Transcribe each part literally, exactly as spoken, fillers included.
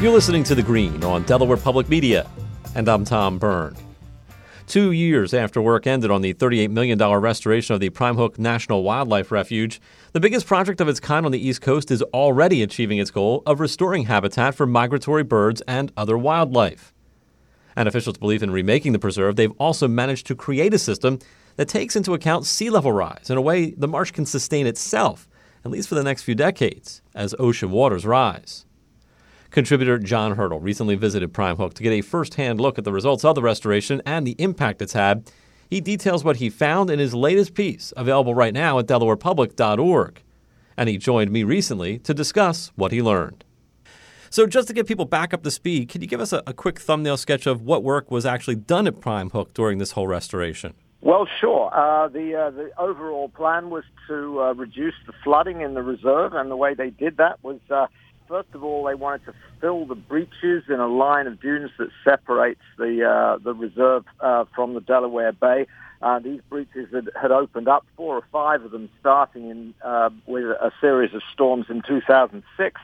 You're listening to The Green on Delaware Public Media, and I'm Tom Byrne. Two years after work ended on the thirty-eight million dollars restoration of the Prime Hook National Wildlife Refuge, the biggest project of its kind on the East Coast is already achieving its goal of restoring habitat for migratory birds and other wildlife. And officials believe in remaking the preserve, they've also managed to create a system that takes into account sea level rise in a way the marsh can sustain itself, at least for the next few decades, as ocean waters rise. Contributor John Hurdle recently visited Prime Hook to get a first-hand look at the results of the restoration and the impact it's had. He details what he found in his latest piece, available right now at delaware public dot org. And he joined me recently to discuss what he learned. So just to get people back up to speed, can you give us a, a quick thumbnail sketch of what work was actually done at Prime Hook during this whole restoration? Well, sure. Uh, the uh, the overall plan was to uh, reduce the flooding in the reserve, and the way they did that was, uh, first of all, they wanted to fill the breaches in a line of dunes that separates the uh, the reserve uh, from the Delaware Bay. Uh, these breaches had, had opened up, four or five of them, starting in uh, with a series of storms in two thousand six.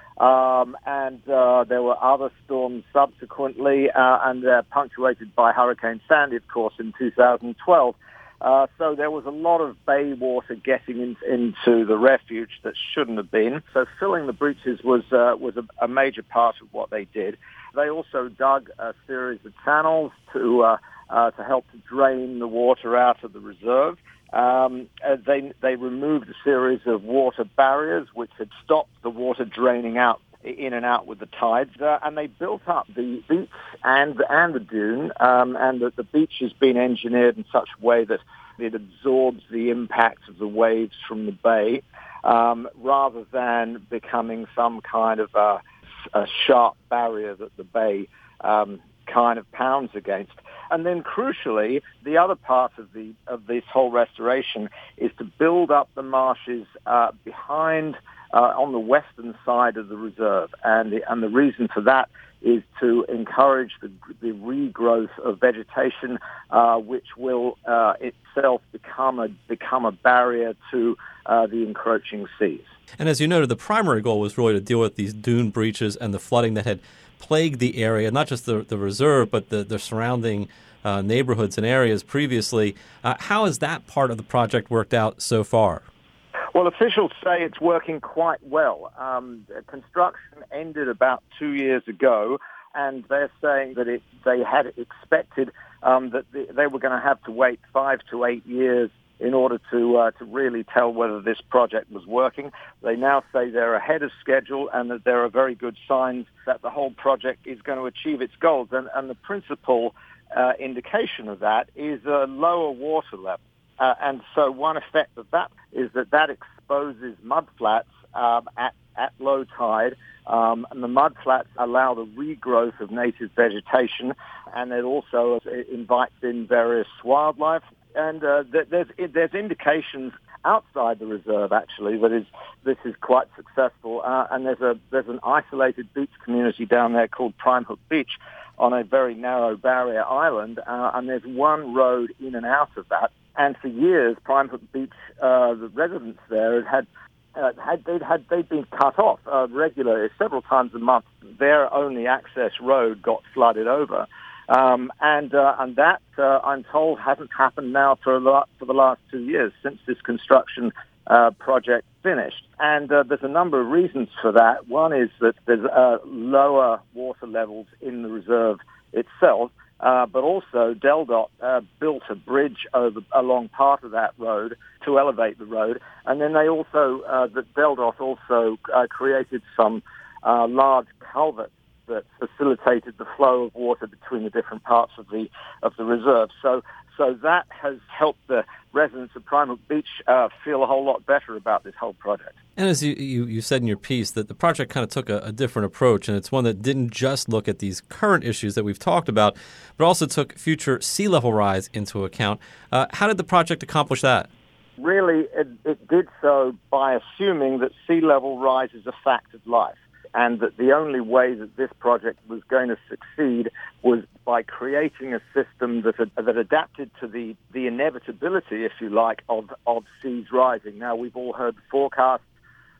Um, and uh, there were other storms subsequently, uh, and they're punctuated by Hurricane Sandy, of course, in two thousand twelve. Uh, so there was a lot of bay water getting in, into the refuge that shouldn't have been. So filling the breaches was uh, was a, a major part of what they did. They also dug a series of channels to uh, uh, to help to drain the water out of the reserve. Um, uh, they they removed a series of water barriers which had stopped the water draining out in and out with the tides, uh, and they built up the beach and and the dune, um, and the, the beach has been engineered in such a way that it absorbs the impact of the waves from the bay, um, rather than becoming some kind of a, a sharp barrier that the bay um, kind of pounds against. And then, crucially, the other part of the of this whole restoration is to build up the marshes uh, behind, uh, on the western side of the reserve, and the, and the reason for that is to encourage the, the regrowth of vegetation, uh, which will uh, itself become a become a barrier to uh, the encroaching seas. And as you noted, the primary goal was really to deal with these dune breaches and the flooding that had plagued the area, not just the, the reserve, but the, the surrounding uh, neighborhoods and areas previously. Uh, how has that part of the project worked out so far? Well, officials say it's working quite well. Um, construction ended about two years ago, and they're saying that it, they had expected um, that the, they were going to have to wait five to eight years in order to uh, to really tell whether this project was working. They now say they're ahead of schedule and that there are very good signs that the whole project is going to achieve its goals. And, and the principal uh, indication of that is a lower water level. Uh, and so one effect of that is that that exposes mudflats um, at, at low tide, um, and the mudflats allow the regrowth of native vegetation, and it also invites in various wildlife. And uh, there's there's indications outside the reserve actually that is this is quite successful. Uh, and there's a there's an isolated beach community down there called Prime Hook Beach on a very narrow barrier island, uh, and there's one road in and out of that. And for years, Prime Hook Beach, uh, the residents there had uh, had they'd had they'd been cut off uh, regularly several times a month. Their only access road got flooded over. Um, and uh, and that, uh, I'm told, hasn't happened now for, a lot, for the last two years since this construction uh, project finished. And uh, there's a number of reasons for that. One is that there's uh, lower water levels in the reserve itself, uh, but also DelDOT uh, built a bridge over along part of that road to elevate the road. And then they also, uh, the DelDOT also uh, created some uh, large culverts that facilitated the flow of water between the different parts of the of the reserve. So so that has helped the residents of Prime Hook Beach uh, feel a whole lot better about this whole project. And as you, you, you said in your piece, that the project kind of took a, a different approach, and it's one that didn't just look at these current issues that we've talked about, but also took future sea level rise into account. Uh, how did the project accomplish that? Really, it, it did so by assuming that sea level rise is a fact of life, and that the only way that this project was going to succeed was by creating a system that that adapted to the, the inevitability, if you like, of, of seas rising. Now, we've all heard the forecasts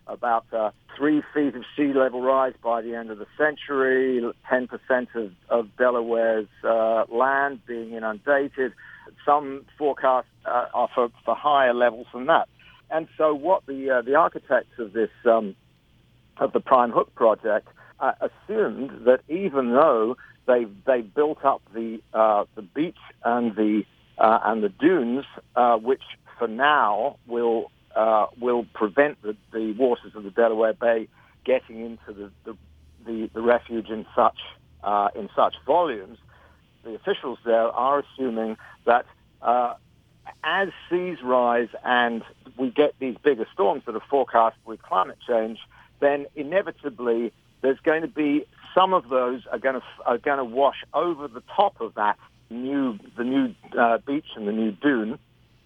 about uh, three feet of sea level rise by the end of the century, ten percent of, of Delaware's uh, land being inundated. Some forecasts uh, are for, for higher levels than that. And so what the uh, the architects of this um, of the Prime Hook project uh, assumed that even though they they built up the uh, the beach and the uh, and the dunes, uh, which for now will uh, will prevent the, the waters of the Delaware Bay getting into the the, the, the refuge in such uh, in such volumes, the officials there are assuming that uh, as seas rise and we get these bigger storms that are forecast with climate change, then inevitably there's going to be some of those are going to are going to wash over the top of that new the new uh, beach and the new dune,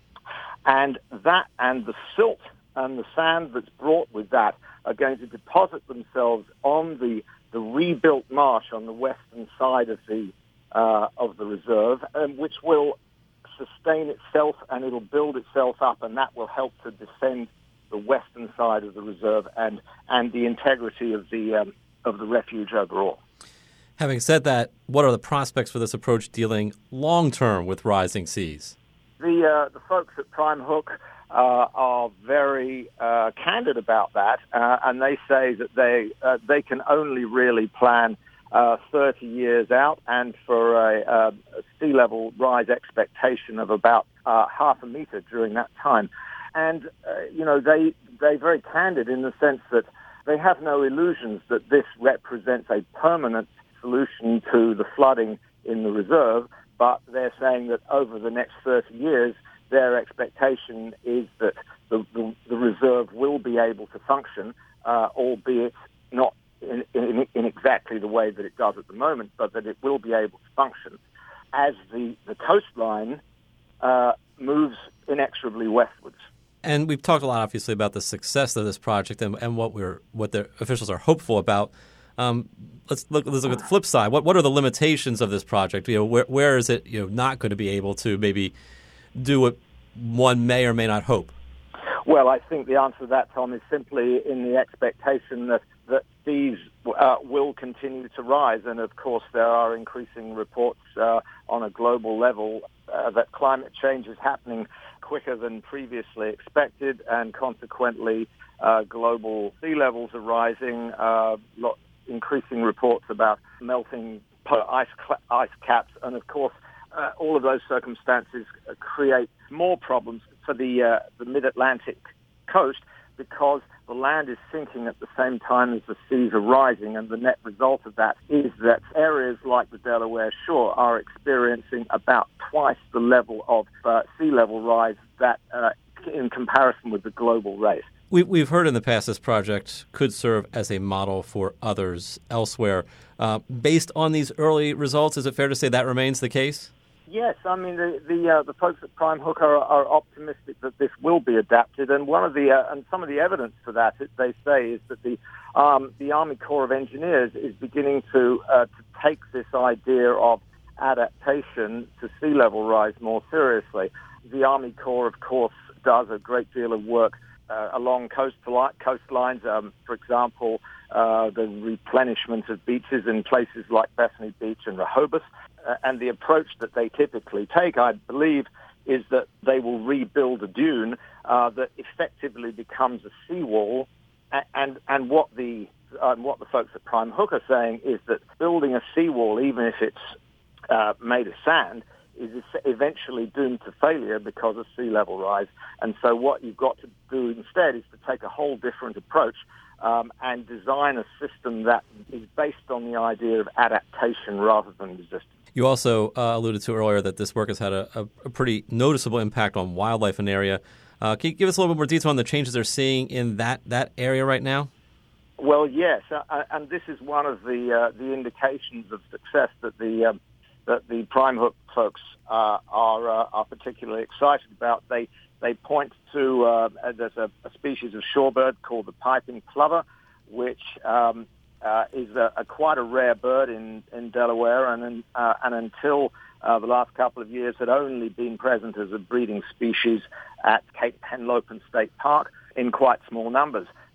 and that and the silt and the sand that's brought with that are going to deposit themselves on the the rebuilt marsh on the western side of the uh, of the reserve, um, which will sustain itself and it'll build itself up, and that will help to defend the western side of the reserve and and the integrity of the um, of the refuge overall. Having said that, what are the prospects for this approach dealing long-term with rising seas? The uh, the folks at Prime Hook uh, are very uh, candid about that, uh, and they say that they uh, they can only really plan uh, thirty years out, and for a, a sea level rise expectation of about uh, half a meter during that time. And uh, you know they they're very candid in the sense that they have no illusions that this represents a permanent solution to the flooding in the reserve, but they're saying that over the next thirty years, their expectation is that the, the, the reserve will be able to function, uh, albeit not in, in, in exactly the way that it does at the moment, but that it will be able to function as the, the coastline uh, moves inexorably westwards. And we've talked a lot, obviously, about the success of this project and, and what we're what the officials are hopeful about. Um, let's look. Let's look at the flip side. What what are the limitations of this project? You know, where where is it you know not going to be able to maybe do what one may or may not hope? Well, I think the answer to that, Tom, is simply in the expectation that that seas uh, will continue to rise, and of course there are increasing reports uh, on a global level uh, that climate change is happening quicker than previously expected, and consequently uh, global sea levels are rising. Uh, lot, increasing reports about melting ice, ice caps, and of course uh, all of those circumstances create more problems for the, uh, the mid-Atlantic coast because the land is sinking at the same time as the seas are rising, and the net result of that is that areas like the Delaware shore are experiencing about twice the level of uh, sea level rise that uh, in comparison with the global rate. We, we've heard in the past this project could serve as a model for others elsewhere. Uh, based on these early results, is it fair to say that remains the case? Yes, I mean the the, uh, the folks at Prime Hook are, are optimistic that this will be adapted, and one of the uh, and some of the evidence for that, they say, is that the um, the Army Corps of Engineers is beginning to uh, to take this idea of adaptation to sea level rise more seriously. The Army Corps, of course, does a great deal of work uh, along coastli- coastlines. Um, for example, uh, the replenishment of beaches in places like Bethany Beach and Rehoboth. Uh, and the approach that they typically take, I believe, is that they will rebuild a dune uh, that effectively becomes a seawall. And, and and what the uh, what the folks at Prime Hook are saying is that building a seawall, even if it's uh, made of sand, is eventually doomed to failure because of sea level rise. And so what you've got to do instead is to take a whole different approach um, and design a system that is based on the idea of adaptation rather than resistance. You also uh, alluded to earlier that this work has had a, a, a pretty noticeable impact on wildlife in the area. Uh, can you give us a little bit more detail on the changes they're seeing in that, that area right now? Well, yes, uh, and this is one of the uh, the indications of success that the um, that the Prime Hook folks uh, are uh, are particularly excited about. They they point to uh, there's a, a species of shorebird called the piping plover, which um, uh, is a, a quite a rare bird in, in Delaware, and uh, and until uh, the last couple of years had only been present as a breeding species at Cape Henlopen State Park in quite small numbers.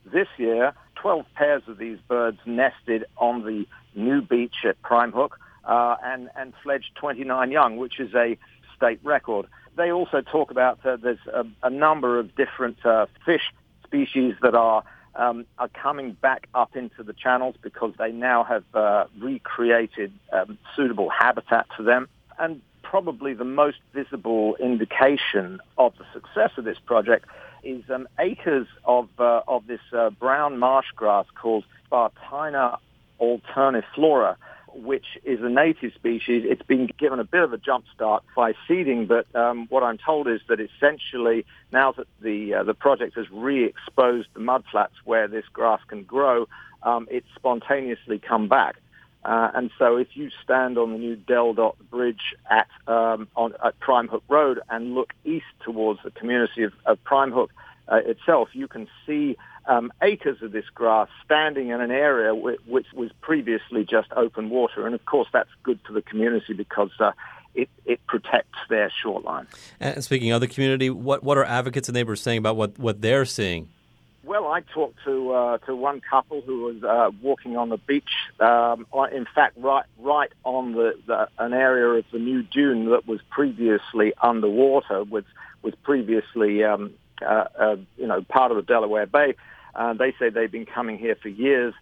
this year, twelve pairs of these birds nested on the new beach at Prime Hook uh, and, and fledged twenty-nine young, which is a state record. They also talk about uh, there's a, a number of different uh, fish species that are um, are coming back up into the channels because they now have uh, recreated um, suitable habitat for them. And probably the most visible indication of the success of this project is um, acres of uh, of this uh, brown marsh grass called Spartina alterniflora, which is a native species. It's been given a bit of a jump start by seeding, but um, what I'm told is that essentially now that the uh, the project has re-exposed the mudflats where this grass can grow, um, it's spontaneously come back. Uh, and so if you stand on the new Del Dot Bridge at, um, on, at Prime Hook Road and look east towards the community of, of Prime Hook uh, itself, you can see um, acres of this grass standing in an area w- which was previously just open water. And, of course, that's good for the community because uh, it, it protects their shoreline. And speaking of the community, what, what are advocates and neighbors saying about what, what they're seeing? Well, I talked to uh, to one couple who was uh, walking on the beach. Um, in fact, right right on the, the an area of the new dune that was previously underwater, was was previously um, uh, uh, you know part of the Delaware Bay. Uh, they say they've been coming here for years,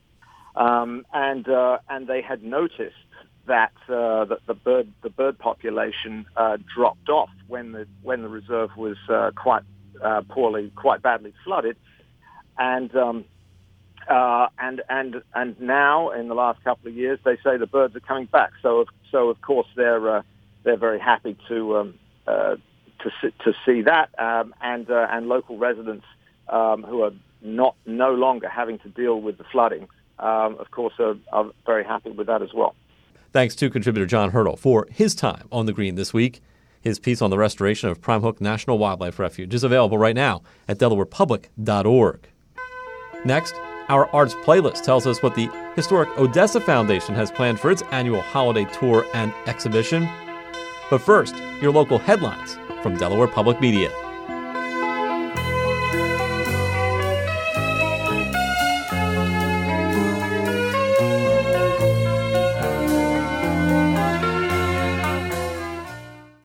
um, and uh, and they had noticed that uh, that the bird the bird population uh, dropped off when the when the reserve was uh, quite uh, poorly, quite badly flooded. And um, uh, and and and now, in the last couple of years, they say the birds are coming back. So, so of course, they're uh, they're very happy to um, uh, to see, to see that, um, and uh, and local residents um, who are not no longer having to deal with the flooding, um, of course, are, are very happy with that as well. Thanks to contributor John Hurdle for his time on The Green this week. His piece on the restoration of Prime Hook National Wildlife Refuge is available right now at delaware public dot org. Next, our arts playlist tells us what the historic Odessa Foundation has planned for its annual holiday tour and exhibition. But first, your local headlines from Delaware Public Media.